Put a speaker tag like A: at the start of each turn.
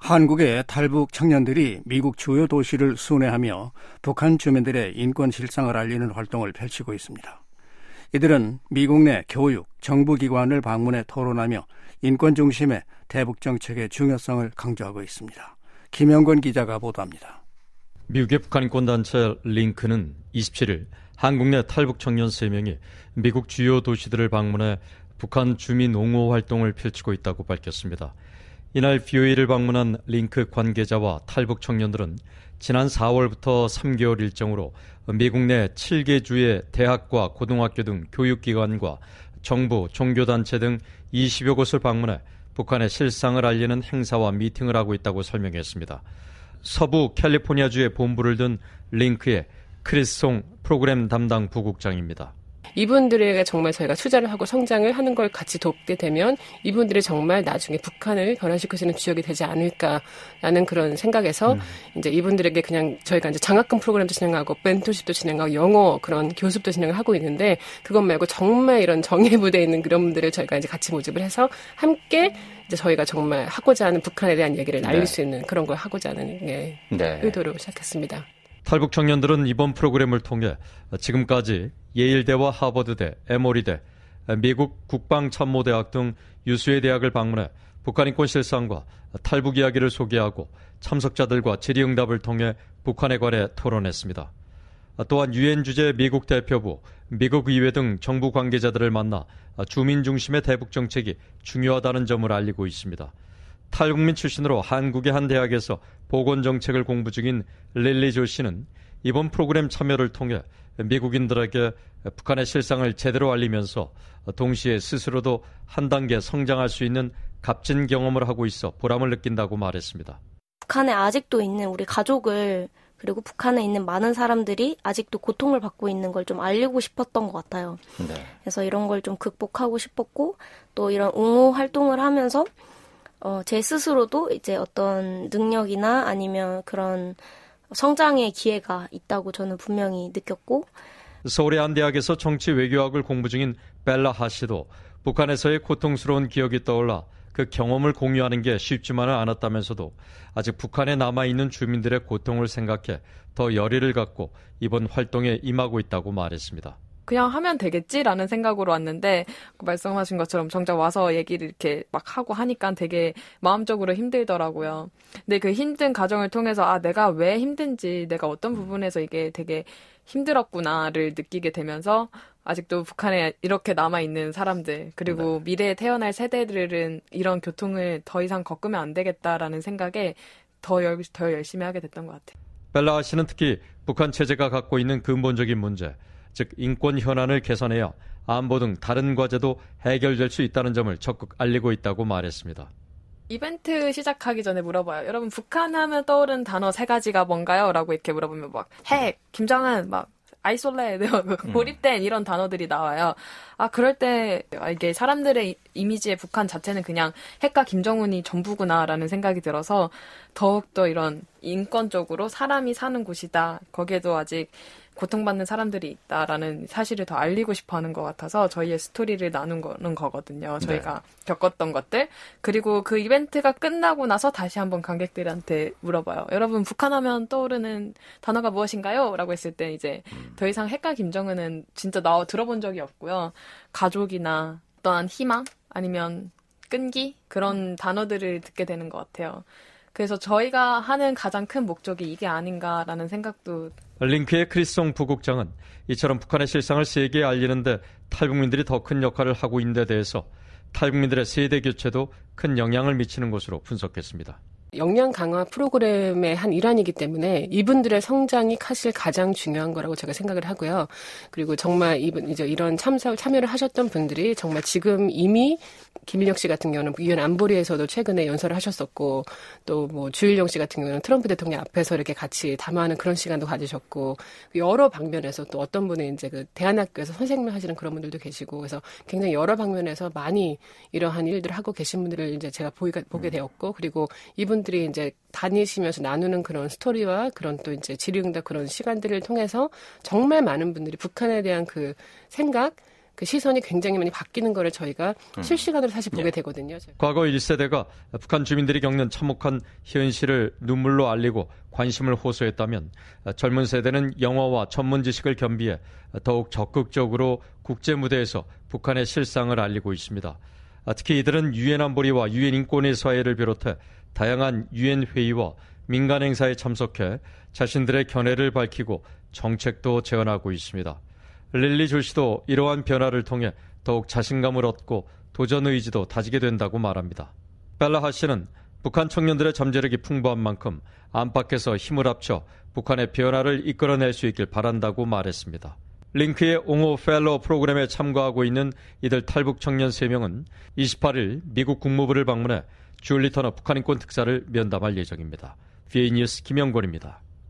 A: 한국의 탈북 청년들이 미국 주요 도시를 순회하며 북한 주민들의 인권 실상을 알리는 활동을 펼치고 있습니다. 이들은 미국 내 교육, 정부기관을 방문해 토론하며 인권 중심의 대북 정책의 중요성을 강조하고 있습니다. 김영권 기자가 보도합니다.
B: 미국의 북한 인권단체 링크는 27일 한국 내 탈북 청년 3명이 미국 주요 도시들을 방문해 북한 주민 옹호 활동을 펼치고 있다고 밝혔습니다. 이날 BOA를 방문한 링크 관계자와 탈북 청년들은 지난 4월부터 3개월 일정으로 미국 내 7개 주의 대학과 고등학교 등 교육기관과 정부, 종교단체 등 20여 곳을 방문해 북한의 실상을 알리는 행사와 미팅을 하고 있다고 설명했습니다. 서부 캘리포니아주의 본부를 둔 링크의 크리스 송 프로그램 담당 부국장입니다.
C: 이분들에게 정말 저희가 투자를 하고 성장을 하는 걸 같이 돕게 되면 이분들이 정말 나중에 북한을 변화시킬 수 있는 주역이 되지 않을까라는 그런 생각에서 이제 이분들에게 그냥 저희가 이제 장학금 프로그램도 진행하고 멘토십도 진행하고 영어 그런 교습도 진행을 하고 있는데 그것 말고 정말 이런 정예 부대에 있는 그런 분들을 저희가 이제 같이 모집을 해서 함께 이제 저희가 정말 하고자 하는 북한에 대한 얘기를 날릴 수 있는 그런 걸 하고자 하는 의도로 시작했습니다.
B: 탈북 청년들은 이번 프로그램을 통해 지금까지 예일대와 하버드대, 에모리대, 미국 국방참모대학 등 유수의 대학을 방문해 북한 인권 실상과 탈북 이야기를 소개하고 참석자들과 질의응답을 통해 북한에 관해 토론했습니다. 또한 유엔 주재 미국 대표부, 미국 의회 등 정부 관계자들을 만나 주민 중심의 대북 정책이 중요하다는 점을 알리고 있습니다. 탈북민 출신으로 한국의 한 대학에서 보건정책을 공부 중인 릴리 조 씨는 이번 프로그램 참여를 통해 미국인들에게 북한의 실상을 제대로 알리면서 동시에 스스로도 한 단계 성장할 수 있는 값진 경험을 하고 있어 보람을 느낀다고 말했습니다.
D: 북한에 아직도 있는 우리 가족을 그리고 북한에 있는 많은 사람들이 아직도 고통을 받고 있는 걸 좀 알리고 싶었던 것 같아요. 네. 그래서 이런 걸 좀 극복하고 싶었고 또 이런 옹호 활동을 하면서 제 스스로도 이제 어떤 능력이나 아니면 그런 성장의 기회가 있다고 저는 분명히 느꼈고
B: 서울의 한 대학에서 정치 외교학을 공부 중인 벨라 하 씨도 북한에서의 고통스러운 기억이 떠올라 그 경험을 공유하는 게 쉽지만은 않았다면서도 아직 북한에 남아있는 주민들의 고통을 생각해 더 열의를 갖고 이번 활동에 임하고 있다고 말했습니다.
E: 그냥 하면 되겠지라는 생각으로 왔는데 말씀하신 것처럼 정작 와서 얘기를 이렇게 막 하고 하니까 되게 마음적으로 힘들더라고요. 근데 그 힘든 과정을 통해서 내가 왜 힘든지 내가 어떤 부분에서 이게 되게 힘들었구나를 느끼게 되면서 아직도 북한에 이렇게 남아있는 사람들 그리고 미래에 태어날 세대들은 이런 교통을 더 이상 겪으면 안 되겠다라는 생각에 더 열심히 하게 됐던 것 같아요.
B: 벨라 씨는 특히 북한 체제가 갖고 있는 근본적인 문제 즉 인권 현안을 개선해야 안보 등 다른 과제도 해결될 수 있다는 점을 적극 알리고 있다고 말했습니다.
E: 이벤트 시작하기 전에 물어봐요. 여러분 북한 하면 떠오르는 단어 3가지가 뭔가요? 라고 이렇게 물어보면 막 핵, 김정은, 막 아이솔레, 고립된 이런 단어들이 나와요. 그럴 때 이게 사람들의 이미지의 북한 자체는 그냥 핵과 김정은이 전부구나라는 생각이 들어서 더욱더 이런 인권적으로 사람이 사는 곳이다. 거기에도 아직 고통받는 사람들이 있다라는 사실을 더 알리고 싶어하는 것 같아서 저희의 스토리를 나누는 거거든요. 저희가 겪었던 것들. 그리고 그 이벤트가 끝나고 나서 다시 한번 관객들한테 물어봐요. 여러분 북한 하면 떠오르는 단어가 무엇인가요? 라고 했을 때 이제 더 이상 핵과 김정은은 진짜 들어본 적이 없고요. 가족이나 어떠한 희망 아니면 끈기 그런 단어들을 듣게 되는 것 같아요. 그래서 저희가 하는 가장 큰 목적이 이게 아닌가라는 생각도.
B: 링크의 크리스송 부국장은 이처럼 북한의 실상을 세계에 알리는데 탈북민들이 더 큰 역할을 하고 있는 데 대해서 탈북민들의 세대 교체도 큰 영향을 미치는 것으로 분석했습니다.
C: 역량 강화 프로그램의 한 일환이기 때문에 이분들의 성장이 사실 가장 중요한 거라고 제가 생각을 하고요. 그리고 정말 이제 이런 참여를 하셨던 분들이 정말 지금 이미 김일영 씨 같은 경우는 유엔 안보리에서도 최근에 연설을 하셨었고 또 뭐 주일영 씨 같은 경우는 트럼프 대통령 앞에서 이렇게 같이 담화하는 그런 시간도 가지셨고 여러 방면에서 또 어떤 분은 이제 그 대안학교에서 선생님을 하시는 그런 분들도 계시고 그래서 굉장히 여러 방면에서 많이 이러한 일들을 하고 계신 분들을 이제 제가 보게 되었고 그리고 이분들이 이제 다니시면서 나누는 그런 스토리와 그런 또 이제 질의응답 그런 시간들을 통해서 정말 많은 분들이 북한에 대한 그 생각 그 시선이 굉장히 많이 바뀌는 거를 저희가 실시간으로 사실 보게 되거든요.
B: 과거 1세대가 북한 주민들이 겪는 참혹한 현실을 눈물로 알리고 관심을 호소했다면 젊은 세대는 영어와 전문 지식을 겸비해 더욱 적극적으로 국제 무대에서 북한의 실상을 알리고 있습니다. 특히 이들은 유엔 안보리와 유엔 인권회의사회를 비롯해 다양한 유엔 회의와 민간 행사에 참석해 자신들의 견해를 밝히고 정책도 제언하고 있습니다. 릴리 조 씨도 이러한 변화를 통해 더욱 자신감을 얻고 도전 의지도 다지게 된다고 말합니다. 벨라하 씨는 북한 청년들의 잠재력이 풍부한 만큼 안팎에서 힘을 합쳐 북한의 변화를 이끌어낼 수 있길 바란다고 말했습니다. 링크의 옹호 펠로우 프로그램에 참가하고 있는 이들 탈북 청년 3명은 28일 미국 국무부를 방문해 줄리 터너 북한 인권 특사를 면담할 예정입니다. VA 뉴스 김영권입니다.